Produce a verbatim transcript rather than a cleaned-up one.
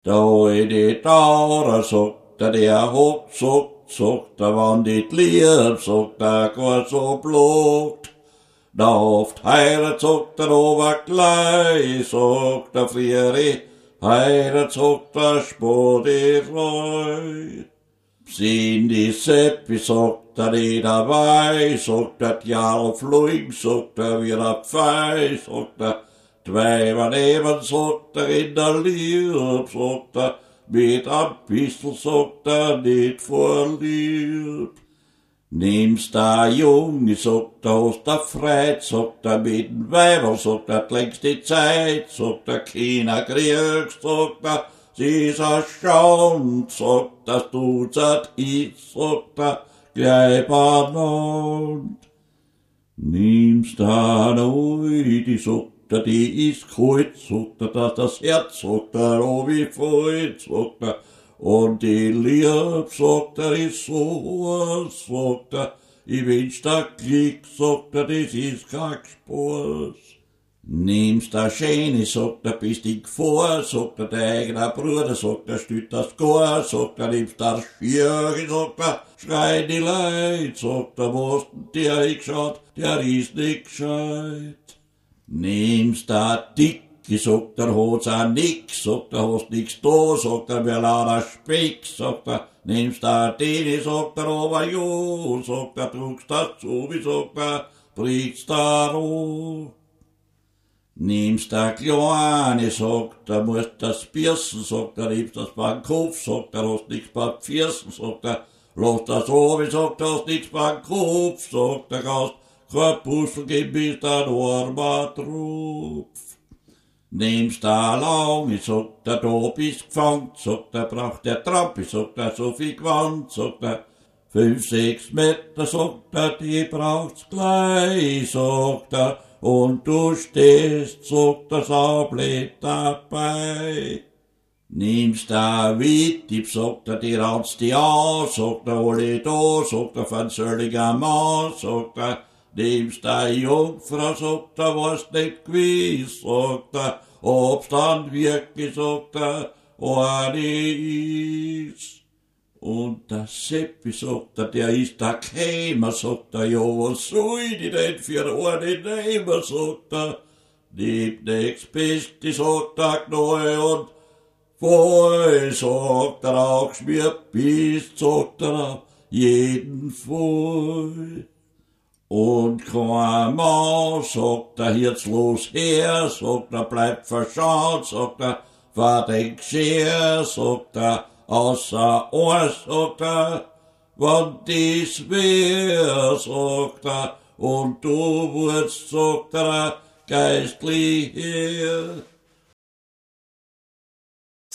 Da in die Taurer, sagt er, der Hock, sagt, sagt er, wann dit lieb, sagt er, gar so blogt. Da oft heirat, sagt er, over gleich, sagt er, frieri, heirat, sagt er, spod i reu. Sin die Seppi, sagt er, die dabei, sagt er, tjall flug, sagt er, wieder fei, sagt er, zwei var even, sagt er, in der Lieb, sagt er, mit ein bisschen, sagt er, nicht verliebt. Nimmst der Junge, sagt er, hast der Freit, sagt er, mit den Weiber, sagt er, längst die Zeit, sagt er, keiner Krieg, sagt er, sie ist ein Schand, sagt er, tut's et ich, sagt er, gleich benannt. Nimmst der Neue, die sagt er, die ist kalt, sagt er, dass das Herz, sagt er, oh wie voll, sagt er, und die Lieb, sagt er, ist so, sagt er, ich wünsch der Glück, sagt er, das ist kein Spaß. Nimmst der Schöne, sagt er, bist ich vor, sagt er, der eigene Bruder, sagt er, stüt das Gar, sagt er, nimmst der Schirche, sagt er, schrei die Leid, sagt er, was denn der ich geschaut, der ist nicht gescheit. Nimmst der Dicke, sagt er, hat's auch nix, sagt er, hast nix da, sagt er, wer lauter Speck, sagt er, nimmst der Dene, sagt er, aber jo, sagt er, druckst dazu, wie sagt er, brichst der Roh. Nimmst der Kleine, sagt er, musst das Biersen, sagt er, nimmst das beim Kopf, sagt er, hast nix beim Pfirsen, sagt er, lass das oben, sagt er, hast nix beim Kopf, sagt er, kannst kein Puzzle geben, bist ein armer Tropf. Nimmst der Lange, sagt er, da bist gefangen, sagt er, braucht der Trampe, sagt er, so viel Gewand, sagt er, fünf, sechs Meter, sagt er, die braucht's gleich, sagt er, und du stehst, sagt er, so blöd dabei. Nimmst der Wittib, sagt er, die ranzt die an, sagt er, alle da, sagt er, von sölliger Mann, sagt er, nimmst der Jungfrau, sagt er, was nicht gewiss, sagt er, ob's dann wirklich, sagt er, eine ist. Und der Seppi, sagt er, der ist der Kämer, sagt er, ja, was soll ich denn für eine nehmen, sagt er, nimmt nix Beste, sagt er, Gnoi, und voll, sagt er, auch geschmiert bist, sagt er, jeden voll. Und kein Mann, sagt er, jetzt los her, sagt er, bleibt verschaut, sagt er, war den Geschirr, sagt er, außer uns, sagt er, wann dies wär, sagt er, und du wurdest, sagt er, geistlich her.